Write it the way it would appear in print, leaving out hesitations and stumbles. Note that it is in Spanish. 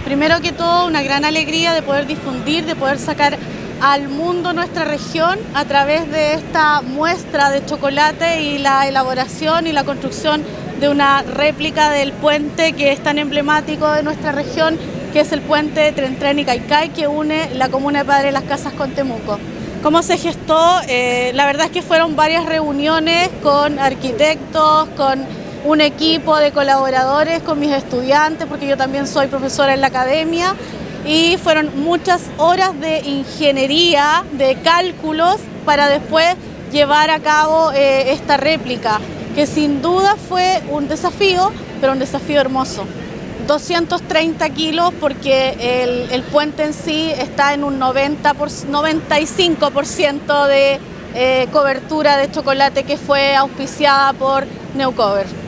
Primero que todo, una gran alegría de poder difundir, de poder sacar al mundo nuestra región a través de esta muestra de chocolate y la elaboración y la construcción de una réplica del puente que es tan emblemático de nuestra región, que es el puente Tren Tren y Caicay, que une la comuna de Padre Las Casas con Temuco. ¿Cómo se gestó? La verdad es que fueron varias reuniones con arquitectos, con un equipo de colaboradores, con mis estudiantes, porque yo también soy profesora en la academia, y fueron muchas horas de ingeniería, de cálculos, para después llevar a cabo esta réplica, que sin duda fue un desafío, pero un desafío hermoso. 230 kilos porque el puente en sí está en un 95% de cobertura de chocolate que fue auspiciada por Neucover.